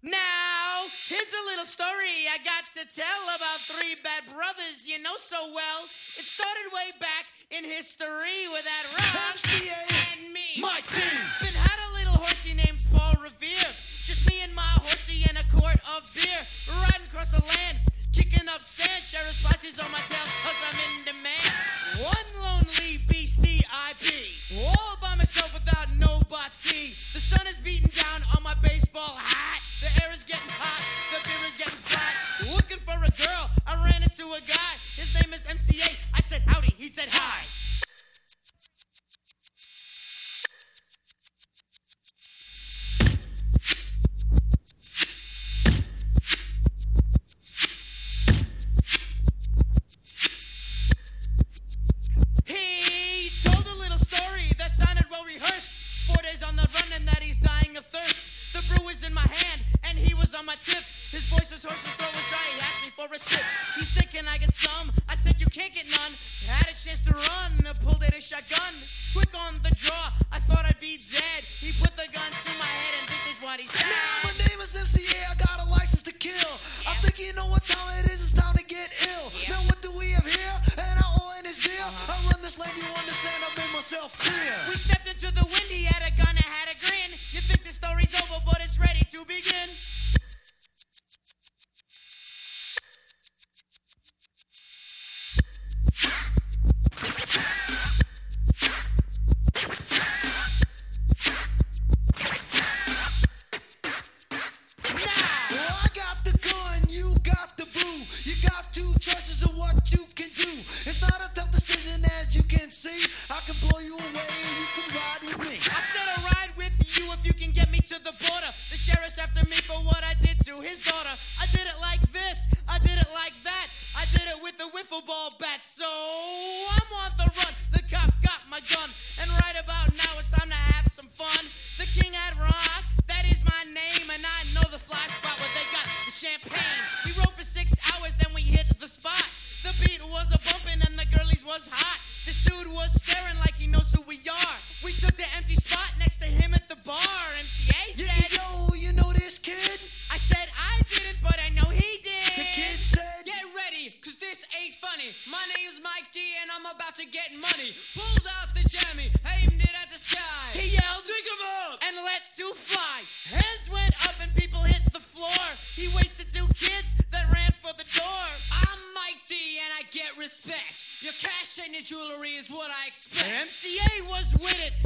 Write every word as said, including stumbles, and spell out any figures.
Now, here's a little story I got to tell about three bad brothers you know so well. It started way back in history with that Rob M C A and me. Mike D. Been had a little horsey named Paul Revere. Just me and my horsey and a quart of beer. Riding across the land, kicking up sand. Sheriff's posses on my tail cause I'm in demand. One lonely beastie I be. All by myself without nobody. The sun is beating down on my baseball hat. The air is getting hot, the beer is getting flat. Looking for a girl, I ran into a guy. His name is M C A. I said howdy, he said hi. He told a little story that sounded well rehearsed. Four days on the run and that he's dying of thirst. The brew was in my hand and he was on my tip. His voice was hoarse, his throat was dry. He asked me for a sip. He said, "Can I get some?" I said, "You can't get none." Had a chance to run, I pulled out a shotgun. Quick on the draw, I thought I'd be dead. He put the gun to my head and this is what he said. Now my name is M C A, I got a license to kill. I think you know what time it is, it's time to get ill. Yeah. Now what do we have here? And I oil in this beer. I run this land, you understand, I made myself clear. We stepped into the wind, he had a gun, I had a grin. You think the story's over, but it's ready to begin. Well, I got the gun, you got the boo. You got two choices of what you can do. It's not a tough decision as you can see. I can blow you away, you can ride with me. I said I'll ride with you if you can get me to the border. The sheriff's after me for what I did to his daughter. I did it like this, I did it like that. I did it with a wiffle ball bat. So I'm on the run, the cop got my gun. And right about now it's time to have some fun. The king had rock, that is my name. And I know the fly spot where they got the champagne. We rode for six hours, then we hit the spot. The beat was a bumpin' and the girlies was hot. This dude was staring like he knows who we are. We took the empty spot next to him at the bar. M C A Yeah, said, yo, you know this kid? I said I didn't, but I know he did. The kid said, Get ready, cause this ain't funny. My name's Mike D and I'm about to get money. Pulled out the jammy, aimed it at the sky. He yelled, "Drink 'em up!" and let two fly. Hands went up and people hit the floor. He wasted two kids that ran for the door. I'm Mike D and I get respect. Your cash and your jewelry is what I expect. M C A was with it.